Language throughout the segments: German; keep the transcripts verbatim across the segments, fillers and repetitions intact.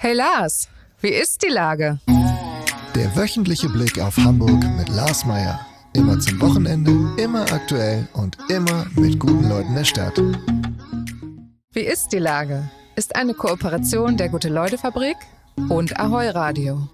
Hey Lars, wie ist die Lage? Der wöchentliche Blick auf Hamburg mit Lars Meier. Immer zum Wochenende, immer aktuell und immer mit guten Leuten der Stadt. Wie ist die Lage? Ist eine Kooperation der Gute-Leute-Fabrik und Ahoi Radio.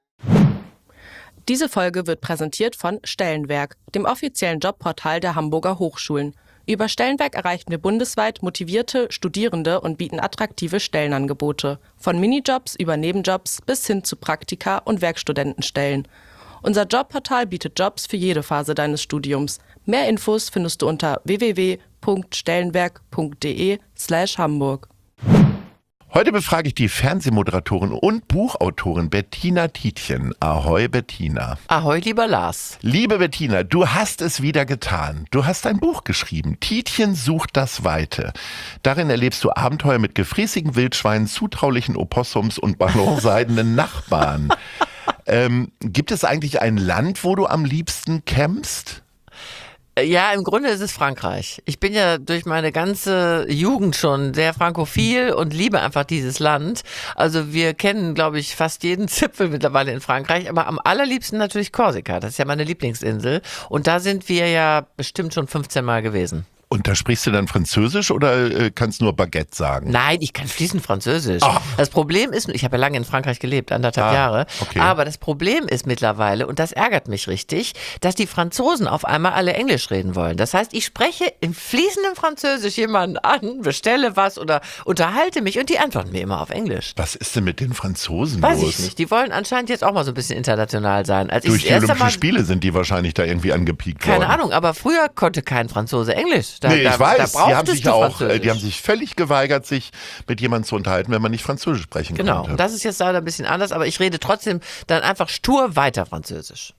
Diese Folge wird präsentiert von Stellenwerk, dem offiziellen Jobportal der Hamburger Hochschulen. Über Stellenwerk erreichen wir bundesweit motivierte Studierende und bieten attraktive Stellenangebote. Von Minijobs über Nebenjobs bis hin zu Praktika- und Werkstudentenstellen. Unser Jobportal bietet Jobs für jede Phase deines Studiums. Mehr Infos findest du unter w w w punkt stellenwerk punkt d e slash Hamburg. Heute befrage ich die Fernsehmoderatorin und Buchautorin Bettina Tietjen. Ahoi, Bettina. Ahoi, lieber Lars. Liebe Bettina, du hast es wieder getan. Du hast ein Buch geschrieben. Tietjen sucht das Weite. Darin erlebst du Abenteuer mit gefräßigen Wildschweinen, zutraulichen Opossums und ballonseidenen Nachbarn. ähm, gibt es eigentlich ein Land, wo du am liebsten campst? Ja, im Grunde ist es Frankreich. Ich bin ja durch meine ganze Jugend schon sehr frankophil und liebe einfach dieses Land. Also wir kennen, glaube ich, fast jeden Zipfel mittlerweile in Frankreich, aber am allerliebsten natürlich Korsika. Das ist ja meine Lieblingsinsel. Und da sind wir ja bestimmt schon fünfzehn Mal gewesen. Und da sprichst du dann Französisch oder äh, kannst nur Baguette sagen? Nein, ich kann fließend Französisch. Ach. Das Problem ist, ich habe ja lange in Frankreich gelebt, anderthalb Ah, Jahre, okay. aber das Problem ist mittlerweile, und das ärgert mich richtig, dass die Franzosen auf einmal alle Englisch reden wollen. Das heißt, ich spreche im fließenden Französisch jemanden an, bestelle was oder unterhalte mich und die antworten mir immer auf Englisch. Was ist denn mit den Franzosen Weiß los? ich nicht. Die wollen anscheinend jetzt auch mal so ein bisschen international sein. Als Durch ich die das erste Olympischen Mal, Spiele sind die wahrscheinlich da irgendwie angepiekt worden. keine Ahnung, aber früher konnte kein Franzose Englisch. Da, Nee, da, ich weiß, da die haben brauchtest sich du auch, Französisch. äh, die haben sich völlig geweigert, sich mit jemandem zu unterhalten, wenn man nicht Französisch sprechen Genau, konnte. das ist jetzt leider ein bisschen anders, aber ich rede trotzdem dann einfach stur weiter Französisch.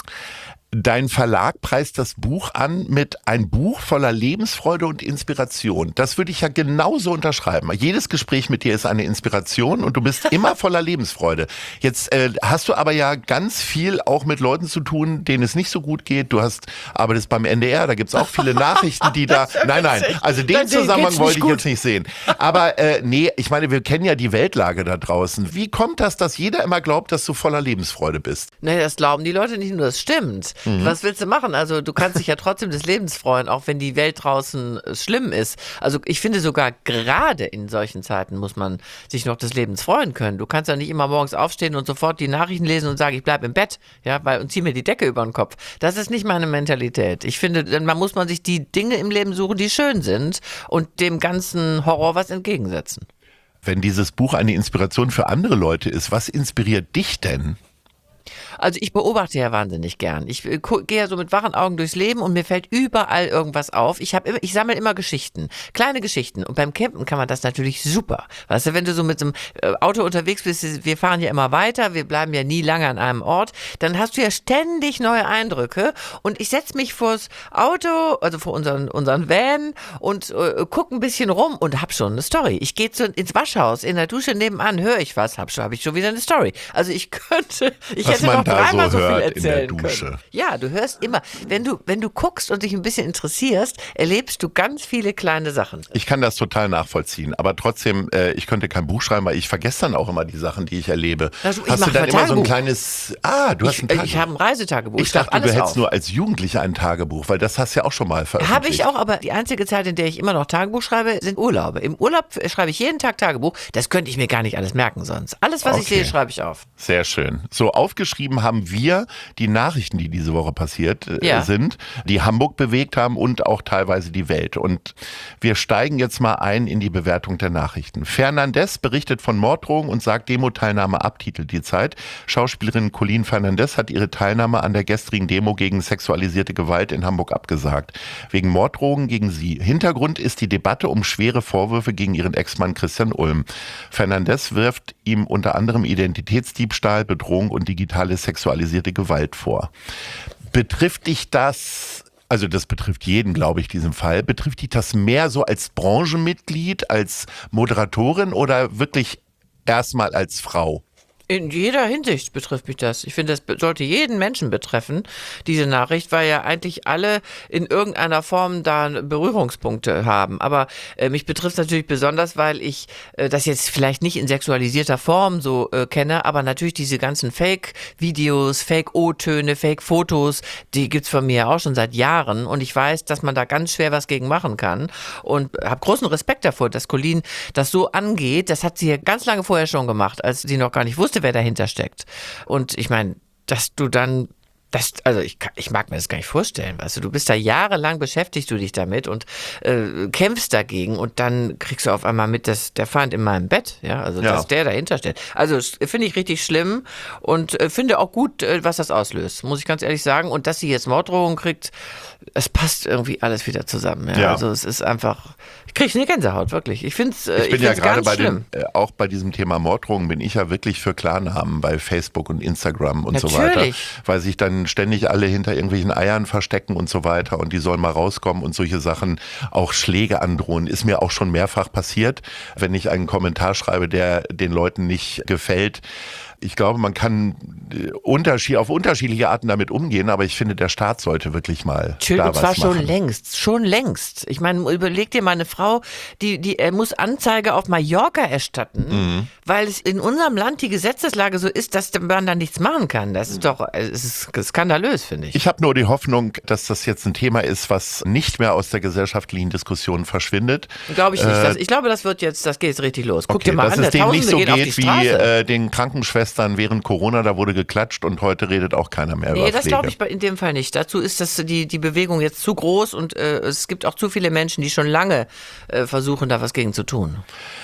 Dein Verlag preist das Buch an mit ein Buch voller Lebensfreude und Inspiration. Das würde ich ja genauso unterschreiben. Jedes Gespräch mit dir ist eine Inspiration und du bist immer voller Lebensfreude. Jetzt äh, hast du aber ja ganz viel auch mit Leuten zu tun, denen es nicht so gut geht. Du hast arbeitest beim N D R, da gibt's auch viele Nachrichten, die da... Nein, nein, also den Dann Zusammenhang geht's wollte nicht ich gut. jetzt nicht sehen. Aber äh, nee, ich meine, wir kennen ja die Weltlage da draußen. Wie kommt das, dass jeder immer glaubt, dass du voller Lebensfreude bist? Nee, das glauben die Leute nicht nur, das stimmt. Mhm. Was willst du machen? Also du kannst dich ja trotzdem des Lebens freuen, auch wenn die Welt draußen äh, schlimm ist. Also ich finde sogar gerade in solchen Zeiten muss man sich noch des Lebens freuen können. Du kannst ja nicht immer morgens aufstehen und sofort die Nachrichten lesen und sagen, ich bleibe im Bett, ja, weil und zieh mir die Decke über den Kopf. Das ist nicht meine Mentalität. Ich finde, dann man muss man sich die Dinge im Leben suchen, die schön sind und dem ganzen Horror was entgegensetzen. Wenn dieses Buch eine Inspiration für andere Leute ist, was inspiriert dich denn? Also ich beobachte ja wahnsinnig gern. Ich äh, gu- gehe ja so mit wachen Augen durchs Leben und mir fällt überall irgendwas auf. Ich habe immer, ich sammle immer Geschichten, kleine Geschichten. Und beim Campen kann man das natürlich super. Weißt du, wenn du so mit so einem äh, Auto unterwegs bist, wir fahren ja immer weiter, wir bleiben ja nie lange an einem Ort, dann hast du ja ständig neue Eindrücke. Und ich setze mich vors Auto, also vor unseren, unseren Van und äh, gucke ein bisschen rum und hab schon eine Story. Ich gehe zu, ins Waschhaus, in der Dusche nebenan, höre ich was, hab schon, habe ich schon wieder eine Story. Also ich könnte, ich Was hätte man noch da dreimal so so, viel hört in der erzählen Dusche. können. Ja, du hörst immer, wenn du, wenn du guckst und dich ein bisschen interessierst, erlebst du ganz viele kleine Sachen. Ich kann das total nachvollziehen, aber trotzdem, äh, ich könnte kein Buch schreiben, weil ich vergesse dann auch immer die Sachen, die ich erlebe. Also, ich hast du mache dann ein immer so ein Tagebuch. kleines, ah, du hast ein Ich, Tagebuch. ich habe ein Reisetagebuch. Ich schreibe dachte, du alles hättest auf. nur als Jugendlicher ein Tagebuch, weil das hast du ja auch schon mal veröffentlicht. Habe ich auch, aber die einzige Zeit, in der ich immer noch Tagebuch schreibe, sind Urlaube. Im Urlaub schreibe ich jeden Tag Tagebuch. Das könnte ich mir gar nicht alles merken sonst. Alles, was ich Okay. sehe, schreibe ich auf. Sehr schön. So, aufgeschrieben haben wir die Nachrichten, die diese Woche passiert äh, Ja. sind, die Hamburg bewegt haben und auch teilweise die Welt. Und wir steigen jetzt mal ein in die Bewertung der Nachrichten. Fernandes berichtet von Morddrohungen und sagt Demo-Teilnahme ab, titelt die Zeit. Schauspielerin Colleen Fernandes hat ihre Teilnahme an der gestrigen Demo gegen sexualisierte Gewalt in Hamburg abgesagt. Wegen Morddrohungen gegen sie. Hintergrund ist die Debatte um schwere Vorwürfe gegen ihren Ex-Mann Christian Ulm. Fernandes wirft ihm unter anderem Identitätsdiebstahl, Bedrohung und digitale sexualisierte Gewalt vor. Betrifft dich das, also das betrifft jeden, glaube ich, diesen Fall, betrifft dich das mehr so als Branchenmitglied, als Moderatorin oder wirklich erstmal als Frau? In jeder Hinsicht betrifft mich das. Ich finde, das sollte jeden Menschen betreffen, diese Nachricht, weil ja eigentlich alle in irgendeiner Form da Berührungspunkte haben. Aber äh, mich betrifft es natürlich besonders, weil ich äh, das jetzt vielleicht nicht in sexualisierter Form so äh, kenne, aber natürlich diese ganzen Fake-Videos, Fake-O-Töne, Fake-Fotos, die gibt's von mir auch schon seit Jahren und ich weiß, dass man da ganz schwer was gegen machen kann und habe großen Respekt davor, dass Colleen das so angeht. Das hat sie ja ganz lange vorher schon gemacht, als sie noch gar nicht wusste, wer dahinter steckt. Und ich meine, dass du dann Das, also ich, ich mag mir das gar nicht vorstellen, weißt du, du bist da jahrelang beschäftigst du dich damit und äh, kämpfst dagegen und dann kriegst du auf einmal mit, dass der Feind in meinem Bett, ja, also ja. dass der dahinter steht. Also finde ich richtig schlimm und äh, finde auch gut, äh, was das auslöst, muss ich ganz ehrlich sagen. Und dass sie jetzt Morddrohungen kriegt, es passt irgendwie alles wieder zusammen. Ja? Ja. Also es ist einfach, ich kriege eine Gänsehaut, wirklich. Ich finde es äh, Ich bin ich ja gerade bei schlimm. den, äh, auch bei diesem Thema Morddrohungen bin ich ja wirklich für Klarnamen bei Facebook und Instagram und Natürlich. so weiter, weil sich dann ständig alle hinter irgendwelchen Eiern verstecken und so weiter und die sollen mal rauskommen und solche Sachen, auch Schläge androhen, ist mir auch schon mehrfach passiert, wenn ich einen Kommentar schreibe, der den Leuten nicht gefällt. Ich glaube, man kann unterschied- auf unterschiedliche Arten damit umgehen, aber ich finde, der Staat sollte wirklich mal Schön, da und zwar was machen. schon längst, schon längst. Ich meine, überleg dir mal eine Frau, die, die er muss Anzeige auf Mallorca erstatten, mhm. weil es in unserem Land die Gesetzeslage so ist, dass man da nichts machen kann. Das ist doch, es ist skandalös, finde ich. Ich habe nur die Hoffnung, dass das jetzt ein Thema ist, was nicht mehr aus der gesellschaftlichen Diskussion verschwindet. Glaube ich nicht. Äh, Das, ich glaube, das wird jetzt, das geht jetzt richtig los. Guck okay, dir mal dass an, es der denen nicht Tausende so gehen auf die geht wie Straße. äh, den Krankenschwestern während Corona, da wurde geklatscht und heute redet auch keiner mehr Nee, über das Pflege. glaube ich in dem Fall nicht. Dazu ist das, die, die Bewegung jetzt zu groß und äh, es gibt auch zu viele Menschen, die schon lange äh, versuchen, da was gegen zu tun.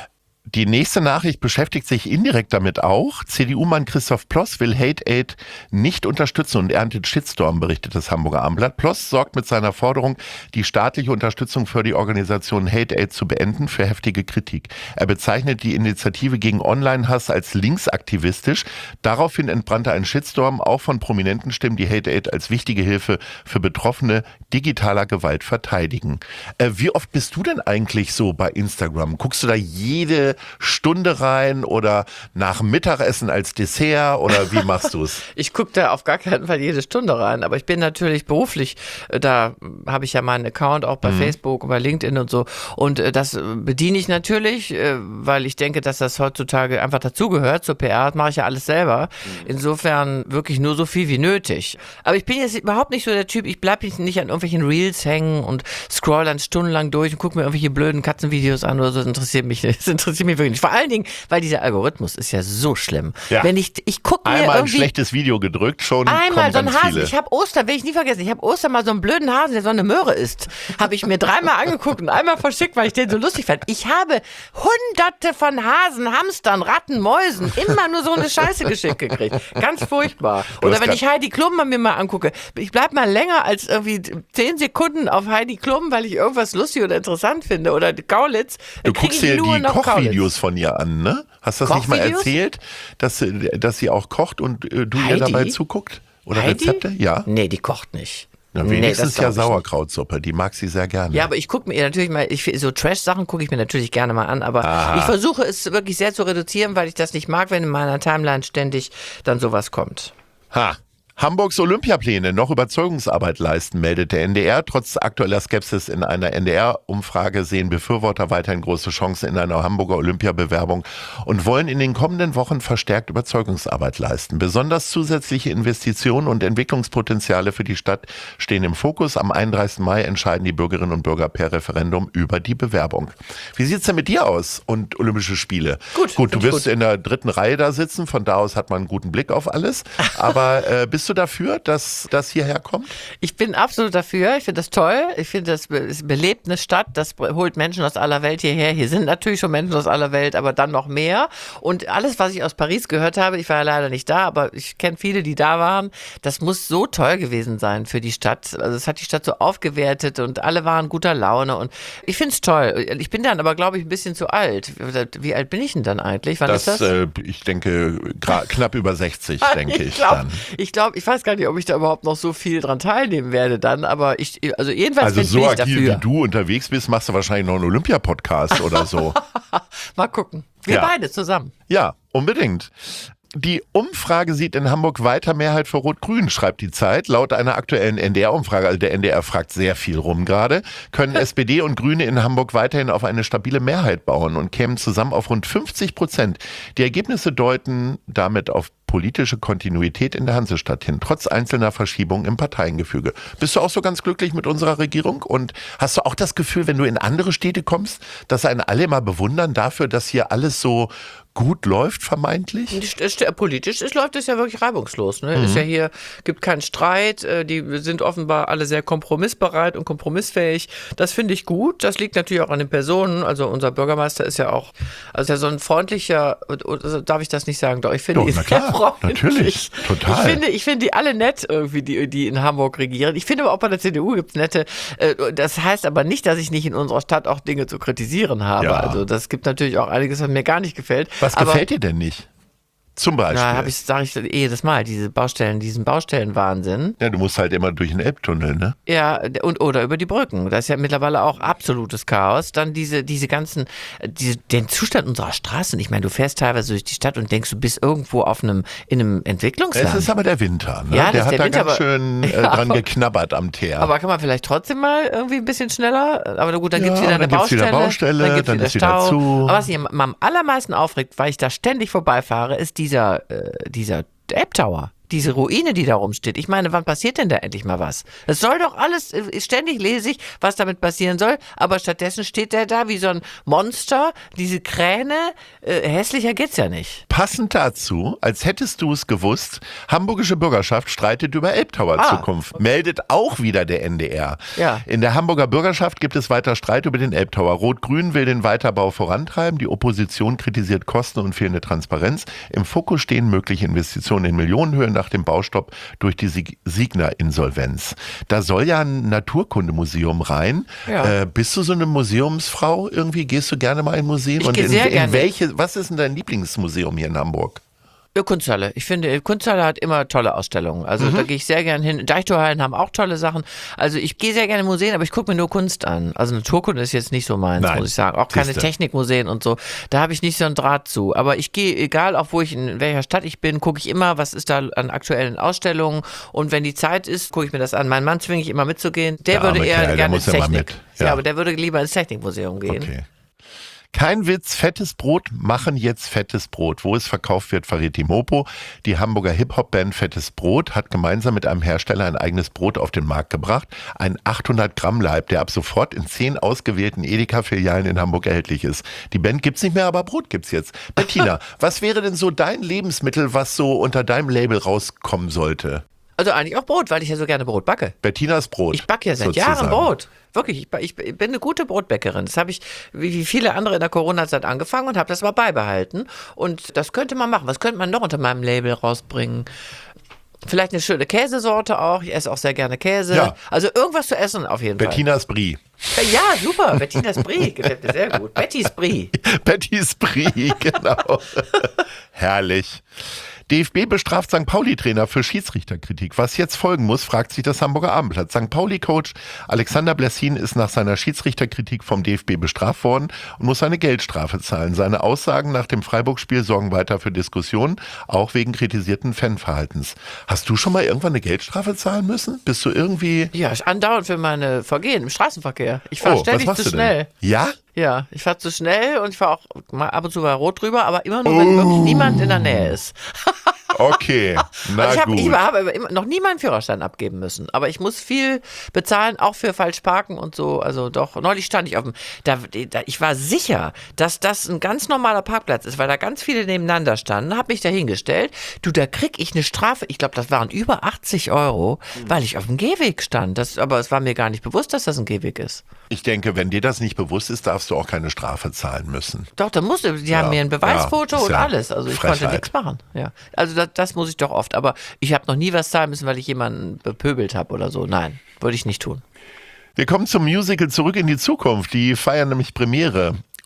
Die nächste Nachricht beschäftigt sich indirekt damit auch. C D U-Mann Christoph Ploss will Hate Aid nicht unterstützen und erntet Shitstorm, berichtet das Hamburger Abendblatt. Ploss sorgt mit seiner Forderung, die staatliche Unterstützung für die Organisation Hate Aid zu beenden, für heftige Kritik. Er bezeichnet die Initiative gegen Online-Hass als linksaktivistisch. Daraufhin entbrannte ein Shitstorm, auch von prominenten Stimmen, die Hate Aid als wichtige Hilfe für Betroffene digitaler Gewalt verteidigen. Äh, wie oft bist du denn eigentlich so bei Instagram? Guckst du da jede Stunde rein oder nach Mittagessen als Dessert oder wie machst du es? Ich gucke da auf gar keinen Fall jede Stunde rein, aber ich bin natürlich beruflich, da habe ich ja meinen Account auch bei mhm. Facebook und bei LinkedIn und so und das bediene ich natürlich, weil ich denke, dass das heutzutage einfach dazugehört zur P R, das mache ich ja alles selber. Insofern wirklich nur so viel wie nötig. Aber ich bin jetzt überhaupt nicht so der Typ, ich bleibe nicht an irgendwelchen Reels hängen und scroll dann stundenlang durch und gucke mir irgendwelche blöden Katzenvideos an oder so, das interessiert mich nicht. Das interessiert mich wirklich nicht. Vor allen Dingen, weil dieser Algorithmus ist ja so schlimm. Ja. Wenn ich, ich gucke mir einmal irgendwie... ein schlechtes Video gedrückt, schon Einmal kommen so ein ganz Hasen. viele. Ich habe Ostern, will ich nie vergessen, ich habe Ostern mal so einen blöden Hasen, der so eine Möhre isst. Habe ich mir dreimal angeguckt und einmal verschickt, weil ich den so lustig fand. Ich habe hunderte von Hasen, Hamstern, Ratten, Mäusen immer nur so eine Scheiße geschickt gekriegt. Ganz furchtbar. Oder wenn ich Heidi Klum mir mal angucke, ich bleib mal länger als irgendwie zehn Sekunden auf Heidi Klum, weil ich irgendwas lustig oder interessant finde. Oder Kaulitz. Du guckst dir die Kochvideos von ihr an, ne? Hast du das nicht mal erzählt, dass, dass sie auch kocht und äh, du Heidi? ihr dabei zuguckt? Oder Heidi? Rezepte? Ja. Nee, die kocht nicht. Na, wenigstens nee, ja Sauerkrautsuppe, die mag sie sehr gerne. Ja, aber ich gucke mir natürlich mal, ich, so Trash-Sachen gucke ich mir natürlich gerne mal an, aber Aha. ich versuche es wirklich sehr zu reduzieren, weil ich das nicht mag, wenn in meiner Timeline ständig dann sowas kommt. Ha. Hamburgs Olympiapläne noch Überzeugungsarbeit leisten, meldet der N D R. Trotz aktueller Skepsis in einer N D R-Umfrage sehen Befürworter weiterhin große Chancen in einer Hamburger Olympiabewerbung und wollen in den kommenden Wochen verstärkt Überzeugungsarbeit leisten. Besonders zusätzliche Investitionen und Entwicklungspotenziale für die Stadt stehen im Fokus. Am einunddreißigsten Mai entscheiden die Bürgerinnen und Bürger per Referendum über die Bewerbung. Wie sieht's denn mit dir aus und Olympische Spiele? Gut. Gut, du wirst gut. in der dritten Reihe da sitzen, von da aus hat man einen guten Blick auf alles. Aber äh, bist du dafür, dass das hierher kommt? Ich bin absolut dafür. Ich finde das toll. Ich finde, das ist belebt eine Stadt. Das holt Menschen aus aller Welt hierher. Hier sind natürlich schon Menschen aus aller Welt, aber dann noch mehr. Und alles, was ich aus Paris gehört habe, ich war ja leider nicht da, aber ich kenne viele, die da waren. Das muss so toll gewesen sein für die Stadt. Also es hat die Stadt so aufgewertet und alle waren guter Laune. Und ich finde es toll. Ich bin dann aber, glaube ich, ein bisschen zu alt. Wie alt bin ich denn dann eigentlich? Wann das, ist das? Äh, ich denke, gra- knapp über sechzig, denke ich, ich glaub, dann. Ich glaube, ich weiß gar nicht, ob ich da überhaupt noch so viel dran teilnehmen werde dann, aber ich, also jedenfalls Also bin so ich agil dafür. wie du unterwegs bist, machst du wahrscheinlich noch einen Olympia-Podcast oder so. Mal gucken. Wir Ja. beide zusammen. Ja, unbedingt. Die Umfrage sieht in Hamburg weiter Mehrheit für Rot-Grün, schreibt die Zeit. Laut einer aktuellen N D R-Umfrage, also der N D R fragt sehr viel rum gerade, können S P D und Grüne in Hamburg weiterhin auf eine stabile Mehrheit bauen und kämen zusammen auf rund fünfzig Prozent. Die Ergebnisse deuten damit auf politische Kontinuität in der Hansestadt hin, trotz einzelner Verschiebungen im Parteiengefüge. Bist du auch so ganz glücklich mit unserer Regierung? Und hast du auch das Gefühl, wenn du in andere Städte kommst, dass einen alle immer bewundern dafür, dass hier alles so gut läuft, vermeintlich? Politisch ist, läuft es ja wirklich reibungslos. Ne? Mhm. Ist ja hier, gibt keinen Streit, die sind offenbar alle sehr kompromissbereit und kompromissfähig. Das finde ich gut. Das liegt natürlich auch an den Personen. Also unser Bürgermeister ist ja auch, also ja so ein freundlicher, darf ich das nicht sagen? Doch, ich finde ihn sehr freundlich. Natürlich, total. Ich finde, ich finde die alle nett irgendwie, die, die in Hamburg regieren. Ich finde aber auch bei der C D U gibt es nette. Das heißt aber nicht, dass ich nicht in unserer Stadt auch Dinge zu kritisieren habe. Ja. Also das gibt natürlich auch einiges, was mir gar nicht gefällt. Was aber, gefällt dir denn nicht? Zum Beispiel. Na, habe ich, sage ich jedes Mal, diese Baustellen, diesen Baustellenwahnsinn. Ja, du musst halt immer durch den Elbtunnel, ne? Ja, und oder über die Brücken. Das ist ja mittlerweile auch absolutes Chaos. Dann diese, diese ganzen, diese, den Zustand unserer Straßen. Ich meine, du fährst teilweise durch die Stadt und denkst, du bist irgendwo auf einem, in einem Entwicklungsland. Es ist aber der Winter, ne? Ja, der hat der da Winter, ganz aber, schön äh, ja, dran geknabbert am Teer. Aber kann man vielleicht trotzdem mal irgendwie ein bisschen schneller? Aber gut, dann ja, gibt es wieder eine dann Baustelle. Wieder Baustelle. Dann, dann gibt es wieder wieder Stau. zu. Aber was mich am allermeisten aufregt, weil ich da ständig vorbeifahre, ist dieser äh, dieser Elbtower. Diese Ruine, die da rumsteht. Ich meine, wann passiert denn da endlich mal was? Es soll doch alles, ständig lese ich, was damit passieren soll, aber stattdessen steht der da wie so ein Monster, diese Kräne, äh, hässlicher geht's ja nicht. Passend dazu, als hättest du es gewusst, hamburgische Bürgerschaft streitet über Elbtower-Zukunft. Ah. Meldet auch wieder der N D R. Ja. In der Hamburger Bürgerschaft gibt es weiter Streit über den Elbtower. Rot-Grün will den Weiterbau vorantreiben, die Opposition kritisiert Kosten und fehlende Transparenz. Im Fokus stehen mögliche Investitionen in Millionenhöhe nach dem Baustopp durch die Signa-Insolvenz. Da soll ja ein Naturkundemuseum rein. Ja. Äh, bist du so eine Museumsfrau irgendwie? Gehst du gerne mal in Museen? Ich und gehe in, sehr in gerne. welche, was ist denn dein Lieblingsmuseum hier in Hamburg? Ja, Kunsthalle. Ich finde, Kunsthalle hat immer tolle Ausstellungen. Also mhm. da gehe ich sehr gerne hin. Deichtorhallen haben auch tolle Sachen. Also ich gehe sehr gerne in Museen, aber ich gucke mir nur Kunst an. Also Naturkunde ist jetzt nicht so meins, Nein. muss ich sagen. Auch keine Siehste. Technikmuseen und so. Da habe ich nicht so einen Draht zu. Aber ich gehe, egal auch wo ich in welcher Stadt ich bin, gucke ich immer, was ist da an aktuellen Ausstellungen. Und wenn die Zeit ist, gucke ich mir das an. Meinen Mann zwinge ich immer mitzugehen. Der, der würde eher Kerl, gerne ins Technik. Ja. ja, aber der würde lieber ins Technikmuseum gehen. Okay. Kein Witz, fettes Brot machen jetzt fettes Brot. Wo es verkauft wird, verrät die Mopo. Die Hamburger Hip-Hop-Band Fettes Brot hat gemeinsam mit einem Hersteller ein eigenes Brot auf den Markt gebracht. Ein achthundert Gramm Laib, der ab sofort in zehn ausgewählten Edeka-Filialen in Hamburg erhältlich ist. Die Band gibt's nicht mehr, aber Brot gibt's jetzt. Bettina, was wäre denn so dein Lebensmittel, was so unter deinem Label rauskommen sollte? Also eigentlich auch Brot, weil ich ja so gerne Brot backe. Bettinas Brot. Ich backe ja seit sozusagen. Jahren Brot. Wirklich, ich, ich bin eine gute Brotbäckerin. Das habe ich, wie viele andere in der Corona-Zeit angefangen und habe das mal beibehalten. Und das könnte man machen. Was könnte man noch unter meinem Label rausbringen? Vielleicht eine schöne Käsesorte auch. Ich esse auch sehr gerne Käse. Ja. Also irgendwas zu essen auf jeden Bettinas Fall. Brie. Ja, super. Bettinas Brie. Gefällt mir sehr gut. Bettys Brie. Bettys Brie, genau. Herrlich. D F B bestraft Sankt Pauli-Trainer für Schiedsrichterkritik. Was jetzt folgen muss, fragt sich das Hamburger Abendblatt. Sankt Pauli-Coach Alexander Blessin ist nach seiner Schiedsrichterkritik vom D F B bestraft worden und muss eine Geldstrafe zahlen. Seine Aussagen nach dem Freiburg-Spiel sorgen weiter für Diskussionen, auch wegen kritisierten Fanverhaltens. Hast du schon mal irgendwann eine Geldstrafe zahlen müssen? Bist du irgendwie... Ja, andauernd für meine Vergehen im Straßenverkehr. Ich fahre oh, ständig zu schnell. Denn? Ja? Ja, ich fahre zu schnell und ich fahre auch mal ab und zu bei Rot drüber, aber immer nur, wenn oh. wirklich niemand in der Nähe ist. Okay, na also ich hab, gut. Ich habe noch nie meinen Führerschein abgeben müssen, aber ich muss viel bezahlen, auch für falsch parken und so. Also doch, neulich stand ich auf dem, da, da, ich war sicher, dass das ein ganz normaler Parkplatz ist, weil da ganz viele nebeneinander standen, habe mich da hingestellt. Du, da krieg ich eine Strafe, ich glaube, das waren über achtzig Euro, mhm. weil ich auf dem Gehweg stand. Das, aber es war mir gar nicht bewusst, dass das ein Gehweg ist. Ich denke, wenn dir das nicht bewusst ist, darfst du auch keine Strafe zahlen müssen. Doch, da musste, die ja, haben mir ein Beweisfoto ja, und ja alles. Also ich Frechheit. konnte nichts machen. Ja. Also das, das muss ich doch oft. Aber ich habe noch nie was zahlen müssen, weil ich jemanden bepöbelt habe oder so. Nein, würde ich nicht tun. Wir kommen zum Musical Zurück in die Zukunft. Die feiern nämlich Premiere.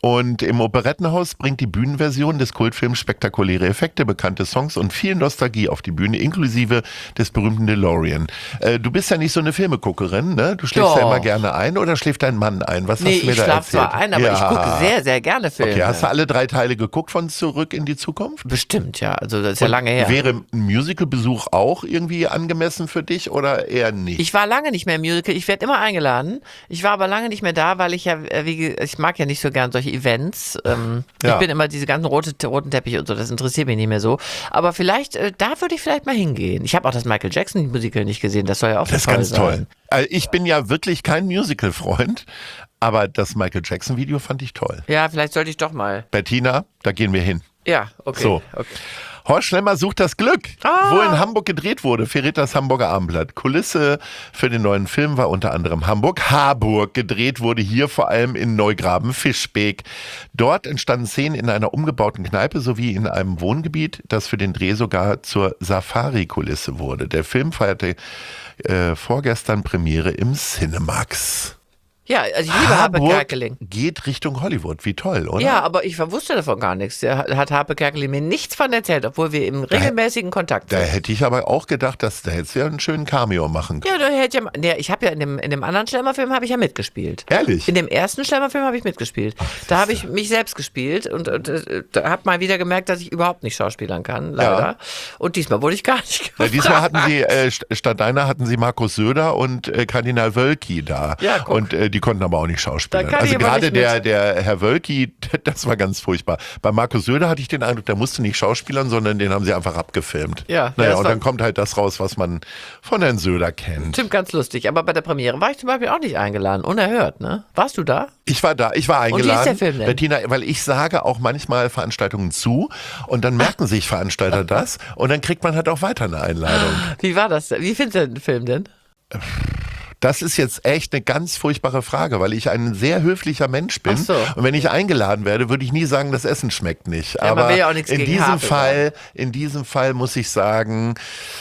Und im Operettenhaus bringt die Bühnenversion des Kultfilms spektakuläre Effekte, bekannte Songs und viel Nostalgie auf die Bühne, inklusive des berühmten DeLorean. Äh, du bist ja nicht so eine Filmeguckerin, ne? Du schläfst Doch. ja immer gerne ein oder schläft dein Mann ein? Was Nee, hast du mir ich da schlafe erzählt? zwar ein, aber ja. ich gucke sehr, sehr gerne Filme. Okay, hast du alle drei Teile geguckt von Zurück in die Zukunft? Bestimmt, ja. Also das ist ja Und lange her. Wäre ein Musicalbesuch auch irgendwie angemessen für dich oder eher nicht? Ich war lange nicht mehr im Musical. Ich werde immer eingeladen. Ich war aber lange nicht mehr da, weil ich ja, äh, wie, ge- ich mag ja nicht so gern solche Events. Ähm, Ja. Ich bin immer diese ganzen rote, roten Teppiche und so, das interessiert mich nicht mehr so. Aber vielleicht, äh, da würde ich vielleicht mal hingehen. Ich habe auch das Michael Jackson Musical nicht gesehen. Das soll ja auch Das ist so toll ganz sein. toll. Also ich bin ja wirklich kein Musical-Freund, aber das Michael Jackson-Video fand ich toll. Ja, vielleicht sollte ich doch mal. Bettina, da gehen wir hin. Ja, okay. So. okay. Horst Schlemmer sucht das Glück. Ah. Wo in Hamburg gedreht wurde, verrät das Hamburger Abendblatt. Kulisse für den neuen Film war unter anderem Hamburg. Harburg gedreht wurde hier vor allem in Neugraben-Fischbeek. Dort entstanden Szenen in einer umgebauten Kneipe sowie in einem Wohngebiet, das für den Dreh sogar zur Safari-Kulisse wurde. Der Film feierte äh, vorgestern Premiere im Cinemax. Ja, also ich liebe Harpe Kerkeling. geht Richtung Hollywood. Wie toll, oder? Ja, aber ich wusste davon gar nichts. Da hat Harpe Kerkeling mir nichts von erzählt, obwohl wir im regelmäßigen Kontakt Da sind. hätte ich aber auch gedacht, dass da hättest du ja einen schönen Cameo machen können. Ja, da hätte ja, nee, ich habe ja in dem, in dem anderen Schlemmerfilm habe ich ja mitgespielt. Ehrlich? In dem ersten Schlemmerfilm habe ich mitgespielt. Da habe ich mich selbst gespielt und, und äh, da habe mal wieder gemerkt, dass ich überhaupt nicht schauspielern kann, leider. Ja. Und diesmal wurde ich gar nicht Ja, gefragt. diesmal hatten sie, äh, st- statt deiner hatten sie Markus Söder und äh, Kardinal Wölki da. Ja, guck. Und äh, die konnten aber auch nicht schauspielern. Da kann Also ich aber gerade nicht der, mit. der Herr Wölki, das war ganz furchtbar. Bei Markus Söder hatte ich den Eindruck, der musste nicht schauspielern, sondern den haben sie einfach abgefilmt. Ja, ja, naja, das und war- dann kommt halt das raus, was man von Herrn Söder kennt. Stimmt, ganz lustig. Aber bei der Premiere war ich zum Beispiel auch nicht eingeladen. Unerhört, ne? Warst du da? Ich war da, ich war wie ist eingeladen. der Film denn? Bettina, weil ich sage auch manchmal Veranstaltungen zu und dann merken sich Veranstalter das und dann kriegt man halt auch weiter eine Einladung. Wie war das? Wie findest du den Film denn? Das ist jetzt echt eine ganz furchtbare Frage, weil ich ein sehr höflicher Mensch bin. Ach so. Und wenn ich eingeladen werde, würde ich nie sagen, das Essen schmeckt nicht. man Aber will ja auch nichts in gegen diesem Harpe Fall, in diesem Fall muss ich sagen,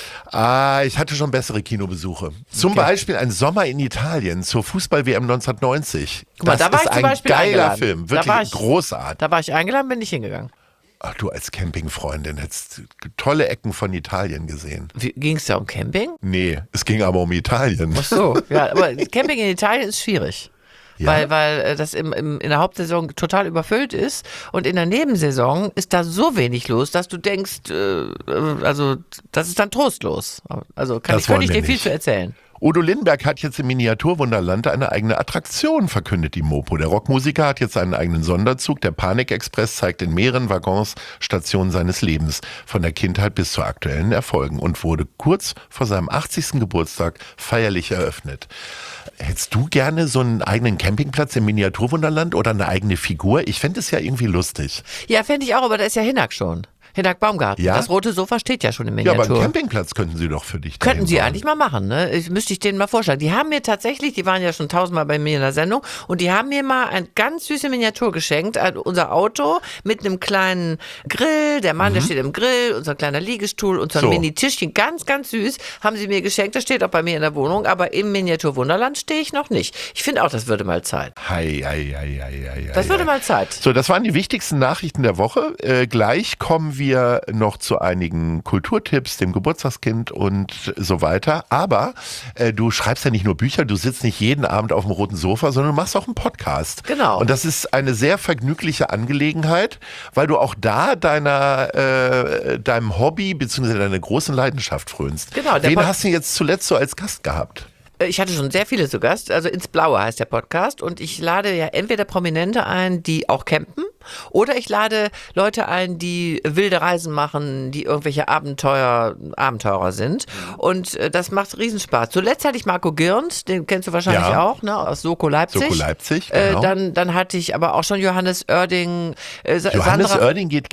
ah, ich hatte schon bessere Kinobesuche. Zum Beispiel ein Sommer in Italien zur Fußball-W M neunzehnhundneunzig. Guck mal, Das da war ist ich zum ein Beispiel geiler eingeladen. Film, Da wirklich war ich- großartig. Da war ich eingeladen, bin ich hingegangen. Ach, du als Campingfreundin hättest tolle Ecken von Italien gesehen. Ging es da um Camping? Nee, es ging aber um Italien. Ach so, ja, aber Camping in Italien ist schwierig. Ja? Weil, weil äh, das im, im, in der Hauptsaison total überfüllt ist und in der Nebensaison ist da so wenig los, dass du denkst, äh, äh, also das ist dann trostlos. Also kann Das ich, könnte ich wollen wir dir viel nicht. zu erzählen. Udo Lindenberg hat jetzt im Miniaturwunderland eine eigene Attraktion, verkündet die Mopo. Der Rockmusiker hat jetzt einen eigenen Sonderzug. Der Panik-Express zeigt in mehreren Waggons Stationen seines Lebens, von der Kindheit bis zu aktuellen Erfolgen und wurde kurz vor seinem achtzigsten Geburtstag feierlich eröffnet. Hättest du gerne so einen eigenen Campingplatz im Miniaturwunderland oder eine eigene Figur? Ich fände es ja irgendwie lustig. Ja, fände ich auch, aber da ist ja Hinak schon. Hinak Baumgarten. Ja? Das rote Sofa steht ja schon im Ja, aber Miniatur. einen Campingplatz könnten sie doch für dich Könnten dahin sie bauen. eigentlich mal machen, ne? Ich, müsste ich denen mal vorschlagen. Die haben mir tatsächlich, die waren ja schon tausendmal bei mir in der Sendung und die haben mir mal ein ganz süße Miniatur geschenkt. Also unser Auto mit einem kleinen Grill, der Mann, der steht im Grill, unser kleiner Liegestuhl, unser So. Mini-Tischchen, ganz, ganz süß, haben sie mir geschenkt. Das steht auch bei mir in der Wohnung, aber im Miniatur-Wunderland stehe ich noch nicht. Ich finde auch, das würde mal Zeit. Hei, hei, hei, hei, hei, Das hei, würde hei. mal Zeit. So, das waren die wichtigsten Nachrichten der Woche. Äh, gleich kommen wir noch zu einigen Kulturtipps, dem Geburtstagskind und so weiter. Aber äh, du schreibst ja nicht nur Bücher, du sitzt nicht jeden Abend auf dem roten Sofa, sondern du machst auch einen Podcast. Genau. Und das ist eine sehr vergnügliche Angelegenheit, weil du auch da deiner, äh, deinem Hobby bzw. deiner großen Leidenschaft frönst. Genau, der Wen Pod- hast du jetzt zuletzt so als Gast gehabt? Ich hatte schon sehr viele zu Gast, also ins Blaue heißt der Podcast und ich lade ja entweder Prominente ein, die auch campen oder ich lade Leute ein, die wilde Reisen machen, die irgendwelche Abenteuer, Abenteurer sind und äh, das macht Riesenspaß. Zuletzt hatte ich Marco Girns, den kennst du wahrscheinlich Ja. auch, ne, aus Soko Leipzig. Soko Leipzig, Äh, genau. dann, dann hatte ich aber auch schon Johannes Oerding, äh, Sa- Johannes Sandra, Oerding geht campen?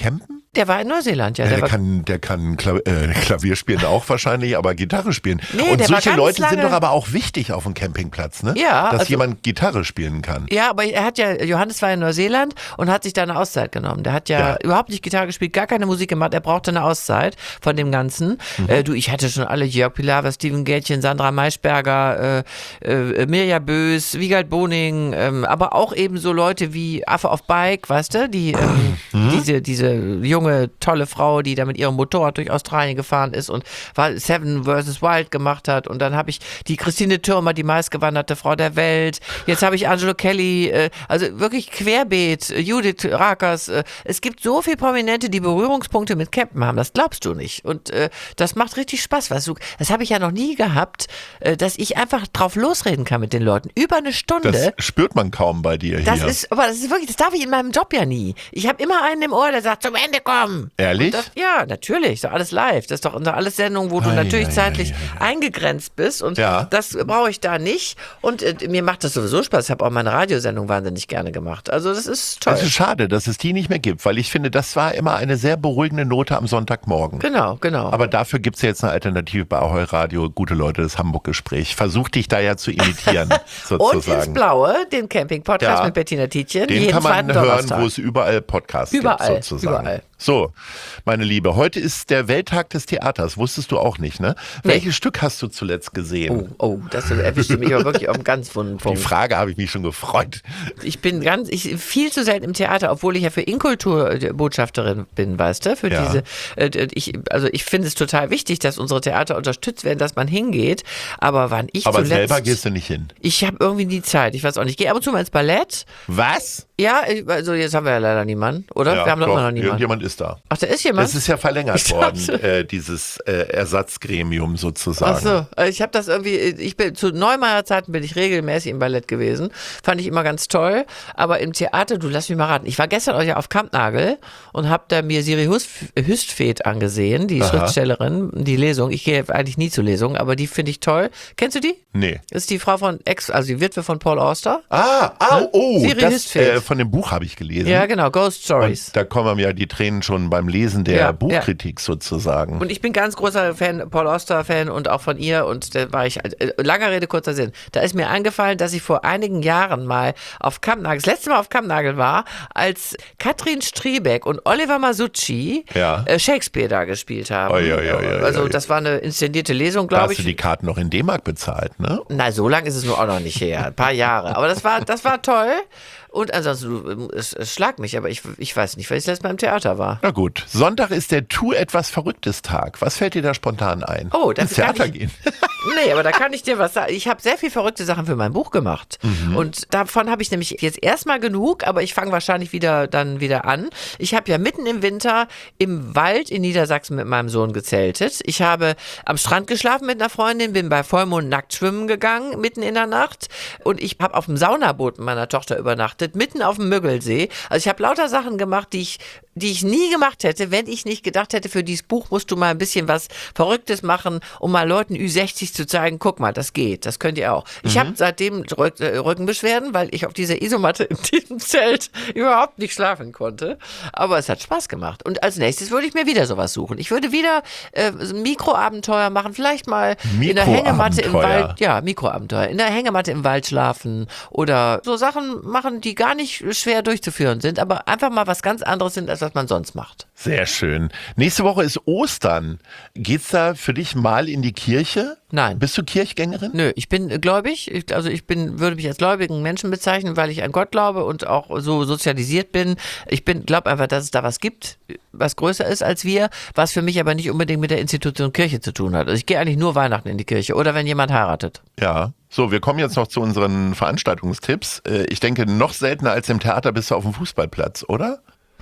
Der war in Neuseeland, ja. Ja, Der, der, war, kann, der kann Klavier, äh, Klavier spielen auch wahrscheinlich, aber Gitarre spielen. Nee, und der war solche ganz Leute sind lange- doch aber auch wichtig auf dem Campingplatz, ne? Ja, Dass also- jemand Gitarre spielen kann. ja, aber er hat ja, Johannes war in Neuseeland und hat sich da eine Auszeit genommen. Der hat ja, Ja. überhaupt nicht Gitarre gespielt, gar keine Musik gemacht. Er brauchte eine Auszeit von dem Ganzen. Mhm. Äh, du, ich hatte schon alle, Jörg Pilawa, Steven Gätchen, Sandra Maischberger, äh, äh, Mirja Bös, Wiegald Boning, ähm, aber auch eben so Leute wie Affe auf Bike, weißt du, die, ähm, Mhm. diese, diese junge, tolle Frau, die da mit ihrem Motorrad durch Australien gefahren ist und war Seven versus Wild gemacht hat. Und dann habe ich die Christine Türmer, die meistgewanderte Frau der Welt. Jetzt habe ich Angelo Kelly, äh, also wirklich querbeet, äh, Judith Rakers. Äh, es gibt so viele Prominente, die Berührungspunkte mit Campen haben. Das glaubst du nicht. Und äh, das macht richtig Spaß. Weißt du, das habe ich ja noch nie gehabt, äh, dass ich einfach drauf losreden kann mit den Leuten. Über eine Stunde. Das spürt man kaum bei dir Das hier. ist, aber das ist wirklich, das darf ich in meinem Job ja nie. Ich habe immer einen im Ohr, der sagt, zum Ende kommen. Ehrlich? Das, ja, natürlich. Ist doch alles live. Das ist doch alles Sendungen, wo du Ei, natürlich ei, zeitlich ei, ei, eingegrenzt bist. Und Ja. das brauche ich da nicht. Und äh, mir macht das sowieso Spaß. Ich habe auch meine Radiosendung wahnsinnig gerne gemacht. Also das ist toll. Es ist schade, dass es die nicht mehr gibt, weil ich finde, das war immer eine sehr beruhigende Note am Sonntagmorgen. Genau, genau. Aber dafür gibt es ja jetzt eine Alternative bei Ahoi Radio, gute Leute, das Hamburg-Gespräch. Versuch dich da ja zu imitieren, und ins sozusagen. Blaue, den Camping-Podcast Ja. mit Bettina Tietjen. Den jeden kann man zweiten hören, Donnerstag. wo es überall Podcasts Überall, gibt, sozusagen. überall. So, meine Liebe, heute ist der Welttag des Theaters. Wusstest du auch nicht, ne? Nee. Welches Stück hast du zuletzt gesehen? Oh, oh, das erwischte mich aber wirklich auf einen ganz wunden Die Punkt. Frage habe ich mich schon gefreut. Ich bin ganz, ich viel zu selten im Theater, obwohl ich ja für Inkultur äh, Botschafterin bin, weißt du, für Ja. diese, äh, ich, also ich finde es total wichtig, dass unsere Theater unterstützt werden, dass man hingeht, aber wann ich Aber zuletzt, selber gehst du nicht hin. ich habe irgendwie nie Zeit, ich weiß auch nicht, ich gehe ab und zu mal ins Ballett, Was? ja, ich- also jetzt haben wir ja leider niemanden, oder? Ja, wir haben doch doch, immer noch niemanden. irgendjemand ist da. Ach, da ist jemand? Es ist ja verlängert Ich worden, dachte- äh, dieses äh, Ersatzgremium sozusagen. Ach so, äh, ich habe das irgendwie, ich bin zu Neumeier Zeiten bin ich regelmäßig im Ballett gewesen, fand ich immer ganz toll, aber im Theater, du lass mich mal raten, ich war gestern auch ja auf Kampnagel und habe da mir Siri Hüst- Hüstvedt angesehen, die Aha. Schriftstellerin, die Lesung, ich gehe eigentlich nie zu Lesungen, aber die finde ich toll. Kennst du die? Nee. Das ist die Frau von Ex, also die Witwe von Paul Auster. Ah, ah oh, Siri das Hüstvedt. äh, von dem Buch habe ich gelesen. Ja, genau, Ghost Stories. Und da kommen mir ja die Tränen schon beim Lesen der Ja, Buchkritik sozusagen. Und ich bin ganz großer Fan, Paul Auster-Fan und auch von ihr. Und da war ich, äh, langer Rede, kurzer Sinn. Da ist mir eingefallen, dass ich vor einigen Jahren mal auf Kampnagel, das letzte Mal auf Kampnagel war, als Katrin Striebeck und Oliver Masucci Ja. äh, Shakespeare da gespielt haben. Oi, oi, oi, oi, also oi. das war eine inszenierte Lesung, da glaube hast du die ich. Karten noch in D-Mark bezahlt, ne? Na, so lange ist es nur auch noch nicht her. Ein paar Jahre. Aber das war, das war toll. Und ansonsten, du, es, es schlag mich, aber ich, ich weiß nicht, weil ich das letzte Mal im Theater war. Na gut, Sonntag ist der Tu etwas Verrücktes Tag. Was fällt dir da spontan ein? Oh, das Ins Theater kann ich- gehen. Nee, aber da kann ich dir was sagen. Ich habe sehr viel verrückte Sachen für mein Buch gemacht. Und davon habe ich nämlich jetzt erstmal genug, aber ich fange wahrscheinlich wieder dann wieder an. Ich habe ja mitten im Winter im Wald in Niedersachsen mit meinem Sohn gezeltet. Ich habe am Strand geschlafen mit einer Freundin, bin bei Vollmond nackt schwimmen gegangen, mitten in der Nacht. Und ich habe auf dem Saunaboot mit meiner Tochter übernachtet, mitten auf dem Müggelsee. Also ich habe lauter Sachen gemacht, die ich, die ich nie gemacht hätte, wenn ich nicht gedacht hätte, für dieses Buch musst du mal ein bisschen was Verrücktes machen, um mal Leuten Ü sechzig zu zeigen, guck mal, das geht, das könnt ihr auch. Ich habe seitdem Rück- äh, Rückenbeschwerden, weil ich auf dieser Isomatte in diesem Zelt überhaupt nicht schlafen konnte. Aber es hat Spaß gemacht. Und als nächstes würde ich mir wieder sowas suchen. Ich würde wieder äh, so ein Mikroabenteuer machen, vielleicht mal in der Hängematte im Mikroabenteuer. Wald, ja, Mikroabenteuer, in der Hängematte im Wald schlafen oder so Sachen machen, die gar nicht schwer durchzuführen sind, aber einfach mal was ganz anderes sind, als was man sonst macht. Sehr schön. Nächste Woche ist Ostern. Geht's da für dich mal in die Kirche? Nein. Bist du Kirchgängerin? Nö, ich bin gläubig, ich, also ich bin, würde mich als gläubigen Menschen bezeichnen, weil ich an Gott glaube und auch so sozialisiert bin. Ich bin, glaube einfach, dass es da was gibt, was größer ist als wir, was für mich aber nicht unbedingt mit der Institution Kirche zu tun hat. Also ich gehe eigentlich nur Weihnachten in die Kirche oder wenn jemand heiratet. Ja. So, wir kommen jetzt noch zu unseren Veranstaltungstipps. Äh, Ich denke, noch seltener als im Theater bist du auf dem Fußballplatz, oder?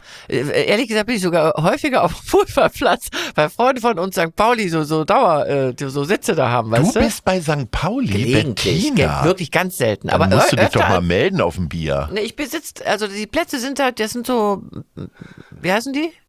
Äh, Ehrlich gesagt bin ich sogar häufiger auf dem Fußballplatz, weil Freunde von uns Sankt Pauli so, so Dauer, äh, so Sitze da haben, weißt Du du? bist bei Sankt Pauli, Gelegentlich, Bettina. ge- wirklich ganz selten. Dann Aber musst du ö- dich doch öfter- mal melden auf dem Bier. Ne, ich besitze, also die Plätze sind halt, das sind so, wie heißen die?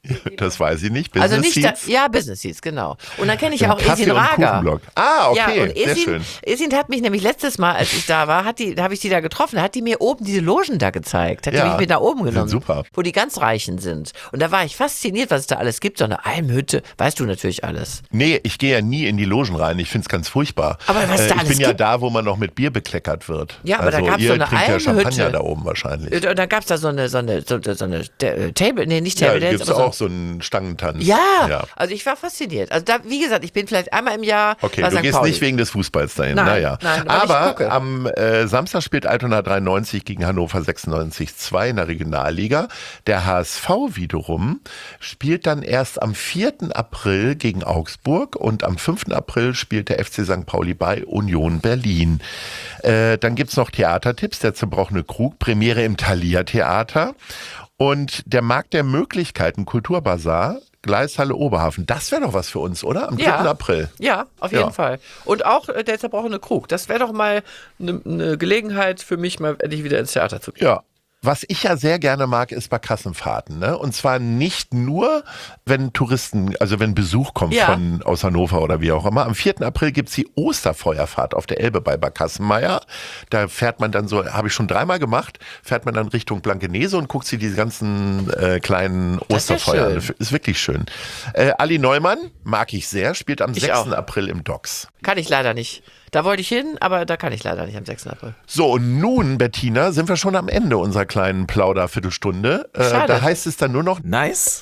Das weiß ich nicht. Business Also nicht da, Seats? ja, Business Seats, genau. Und dann kenne ich Im ja auch Kaffee- Esin und Raga. Kuchenblock. Ah, okay, Ja, und sehr Esin, schön. Esin hat mich nämlich letztes Mal, als ich da war, hat die, da habe ich die da getroffen, hat die mir oben diese Logen da gezeigt. Hat Ja, die mich mit nach oben sind genommen. super. Wo die ganz Reichen sind. Und da war ich fasziniert, was es da alles gibt. So eine Almhütte, weißt du natürlich alles. Nee, ich gehe ja nie in die Logen rein. Ich finde es ganz furchtbar. Aber was äh, da ich alles bin ja gibt? da, wo man noch mit Bier bekleckert wird. Ja, aber also da gab's ihr so eine trinkt ja Almhütte. Champagner da oben wahrscheinlich. Und da gab es da so eine, so eine, so, so eine äh, Table, nee, nicht Ja, Table da Dance, gibt es aber auch so einen Stangentanz. Ja, ja. also ich war fasziniert. Also da, wie gesagt, ich bin vielleicht einmal im Jahr Okay, bei du Sankt gehst Pauli. nicht wegen des Fußballs dahin. Nein, naja. nein, aber ich aber gucke. am äh, Samstag spielt Altona dreiundneunzig gegen Hannover sechsundneunzig zwei in der Regionalliga. Der H S V wiederum spielt dann erst am vierten April gegen Augsburg und am fünften April spielt der F C Sankt Pauli bei Union Berlin. Äh, dann gibt's noch Theatertipps, der zerbrochene Krug, Premiere im Thalia Theater und der Markt der Möglichkeiten, Kulturbazar, Gleishalle Oberhafen. Das wäre doch was für uns, oder? Am dritten Ja. April. Ja, auf jeden Ja. Fall. Und auch äh, der zerbrochene Krug. Das wäre doch mal eine ne Gelegenheit für mich, mal endlich wieder ins Theater zu gehen. Ja. Was ich ja sehr gerne mag, ist Barkassenfahrten. Ne? Und zwar nicht nur, wenn Touristen, also wenn Besuch kommt Ja. von aus Hannover oder wie auch immer. Am vierten April gibt's die Osterfeuerfahrt auf der Elbe bei Barkassenmeier. Da fährt man dann so, habe ich schon dreimal gemacht, fährt man dann Richtung Blankenese und guckt sich diese ganzen äh, kleinen Das ist ja Osterfeuer an. schön. Ist wirklich schön. Äh, Ali Neumann, mag ich sehr, spielt am Ich sechsten auch. April im Docks. Kann ich leider nicht. Da wollte ich hin, aber da kann ich leider nicht am sechsten April. So, und nun, Bettina, sind wir schon am Ende unserer kleinen Plauder-Viertelstunde. Äh, Schade. da heißt es dann nur noch Nice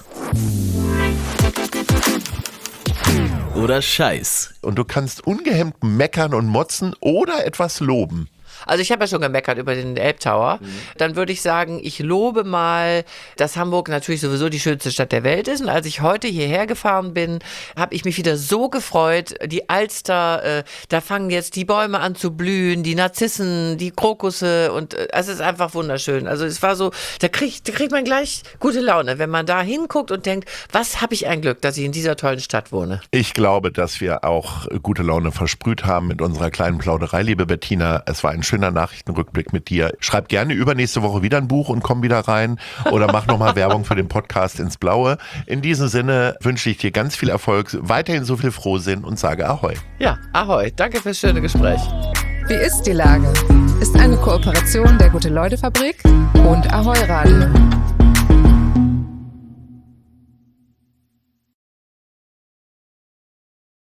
oder Scheiß. und du kannst ungehemmt meckern und motzen oder etwas loben. Also ich habe ja schon gemeckert über den Elbtower. Dann würde ich sagen, ich lobe mal, dass Hamburg natürlich sowieso die schönste Stadt der Welt ist. Und als ich heute hierher gefahren bin, habe ich mich wieder so gefreut. Die Alster, äh, da fangen jetzt die Bäume an zu blühen, die Narzissen, die Krokusse und äh, es ist einfach wunderschön. Also es war so, da kriegt, da kriegt man gleich gute Laune, wenn man da hinguckt und denkt, was habe ich ein Glück, dass ich in dieser tollen Stadt wohne. Ich glaube, dass wir auch gute Laune versprüht haben mit unserer kleinen Plauderei, liebe Bettina. Es war ein schöner Nachrichtenrückblick mit dir. Schreib gerne übernächste Woche wieder ein Buch und komm wieder rein oder mach nochmal Werbung für den Podcast ins Blaue. In diesem Sinne wünsche ich dir ganz viel Erfolg, weiterhin so viel Frohsinn und sage Ahoi. Ja, ahoi, danke fürs schöne Gespräch. Wie ist die Lage? Ist eine Kooperation der Gute-Leute-Fabrik und Ahoi Radio.